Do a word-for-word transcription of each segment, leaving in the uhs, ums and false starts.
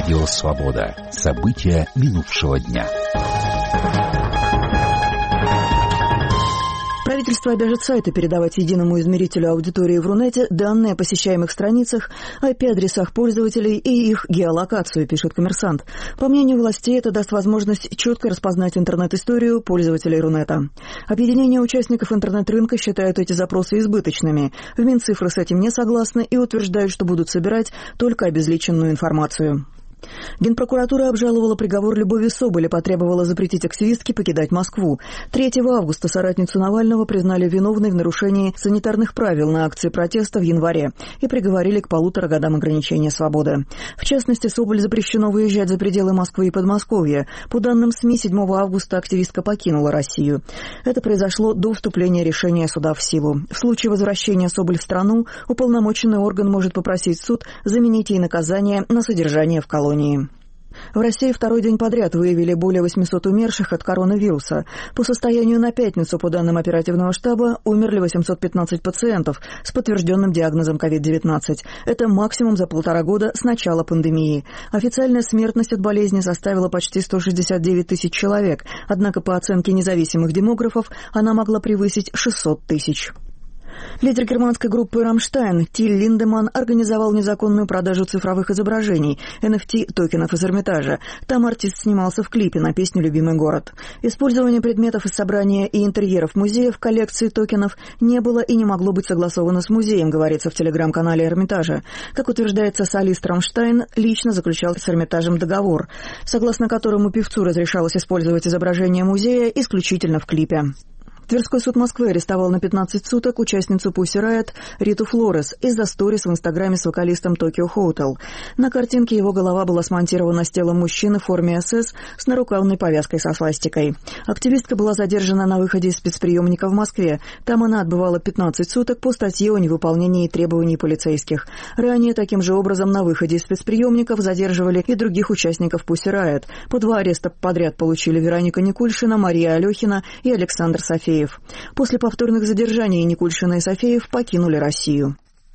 Радио «Свобода». События минувшего дня. Правительство обяжет сайты передавать единому измерителю аудитории в Рунете данные о посещаемых страницах, ай пи-адресах пользователей и их геолокацию, пишет «Коммерсант». По мнению властей, это даст возможность четко распознать интернет-историю пользователей Рунета. Объединение участников интернет-рынка считают эти запросы избыточными. В Минцифры с этим не согласны и утверждают, что будут собирать только обезличенную информацию. Генпрокуратура обжаловала приговор Любови Соболь и потребовала запретить активистке покидать Москву. третьего августа соратницу Навального признали виновной в нарушении санитарных правил на акции протеста в январе и приговорили к полутора годам ограничения свободы. В частности, Соболь запрещено выезжать за пределы Москвы и Подмосковья. По данным СМИ, седьмого августа активистка покинула Россию. Это произошло до вступления решения суда в силу. В случае возвращения Соболь в страну, уполномоченный орган может попросить суд заменить ей наказание на содержание в колонии. В России второй день подряд выявили более восьмисот умерших от коронавируса. По состоянию на пятницу, по данным оперативного штаба, умерли восемьсот пятнадцать пациентов с подтвержденным диагнозом ковид девятнадцать. Это максимум за полтора года с начала пандемии. Официальная смертность от болезни составила почти сто шестьдесят девять тысяч человек, однако по оценке независимых демографов она могла превысить шестьсот тысяч. Лидер германской группы «Рамштайн» Тиль Линдеманн организовал незаконную продажу цифровых изображений, эн эф ти-токенов из Эрмитажа. Там артист снимался в клипе на песню «Любимый город». Использование предметов из собрания и интерьеров музея в коллекции токенов не было и не могло быть согласовано с музеем, говорится в телеграм-канале Эрмитажа. Как утверждается, солист «Рамштайн» лично заключал с Эрмитажем договор, согласно которому певцу разрешалось использовать изображение музея исключительно в клипе. Тверской суд Москвы арестовал на пятнадцать суток участницу Pussy Riot Риту Флорес из-за сторис в Инстаграме с вокалистом Tokyo Hotel. На картинке его голова была смонтирована с телом мужчины в форме эс эс с нарукавной повязкой со свастикой. Активистка была задержана на выходе из спецприемника в Москве. Там она отбывала пятнадцать суток по статье о невыполнении требований полицейских. Ранее таким же образом на выходе из спецприемников задерживали и других участников Pussy Riot. По два ареста подряд получили Вероника Никульшина, Мария Алехина и Александр Софеев. После повторных задержаний Никульшина и Софеев покинули Россию.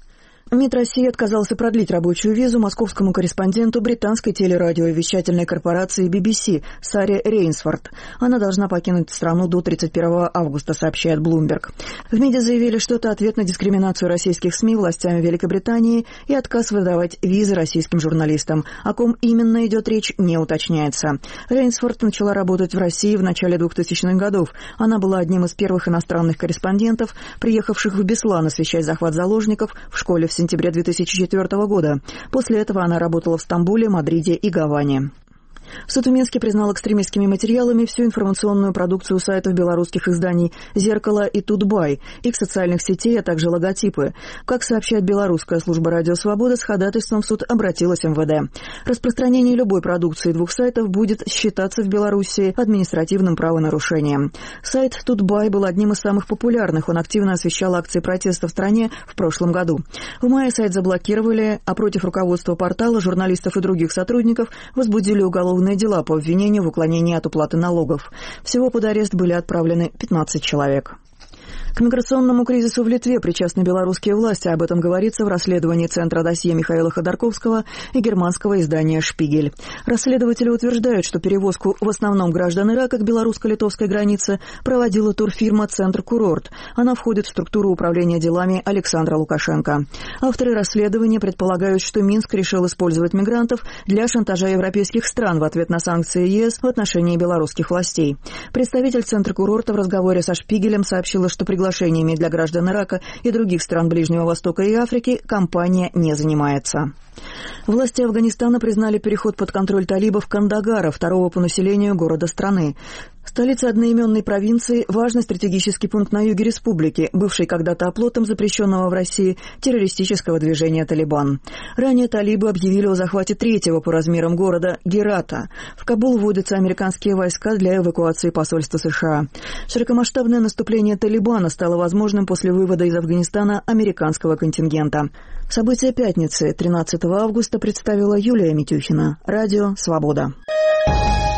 МИД России отказался продлить рабочую визу московскому корреспонденту британской телерадиовещательной корпорации би би си Саре Рейнсфорд. Она должна покинуть страну до тридцать первого августа, сообщает Bloomberg. В МИДе заявили, что это ответ на дискриминацию российских СМИ властями Великобритании и отказ выдавать визы российским журналистам. О ком именно идет речь, не уточняется. Рейнсфорд начала работать в России в начале двухтысячных годов. Она была одним из первых иностранных корреспондентов, приехавших в Беслан освещать захват заложников в школе в в сентябре две тысячи четвёртого года. После этого она работала в Стамбуле, Мадриде и Гаване. Суд в Минске признал экстремистскими материалами всю информационную продукцию сайтов белорусских изданий «Зеркало» и «Тутбай», их социальных сетей, а также логотипы. Как сообщает белорусская служба «Радио Свобода», с ходатайством в суд обратилась эм вэ дэ. Распространение любой продукции двух сайтов будет считаться в Беларуси административным правонарушением. Сайт «Тутбай» был одним из самых популярных. Он активно освещал акции протеста в стране в прошлом году. В мае сайт заблокировали, а против руководства портала, журналистов и других сотрудников возбудили уголовные дела по обвинению в уклонении от уплаты налогов. Всего под арест были отправлены пятнадцать человек. К миграционному кризису в Литве причастны белорусские власти. Об этом говорится в расследовании Центра досье Михаила Ходорковского и германского издания «Шпигель». Расследователи утверждают, что перевозку в основном граждан Ирака к белорусско-литовской границе проводила турфирма «Центр Курорт». Она входит в структуру управления делами Александра Лукашенко. Авторы расследования предполагают, что Минск решил использовать мигрантов для шантажа европейских стран в ответ на санкции е эс в отношении белорусских властей. Представитель Центра Курорта в разговоре со «Шпигелем» сообщила, что приглашениями для граждан Ирака и других стран Ближнего Востока и Африки компания не занимается. Власти Афганистана признали переход под контроль талибов Кандагара, второго по населению города страны. Столица одноименной провинции – важный стратегический пункт на юге республики, бывший когда-то оплотом запрещенного в России террористического движения «Талибан». Ранее талибы объявили о захвате третьего по размерам города – Герата. В Кабул вводятся американские войска для эвакуации посольства США. Широкомасштабное наступление «Талибана» стало возможным после вывода из Афганистана американского контингента. События пятницы, тринадцатого августа, представила Юлия Митюхина. Радио «Свобода».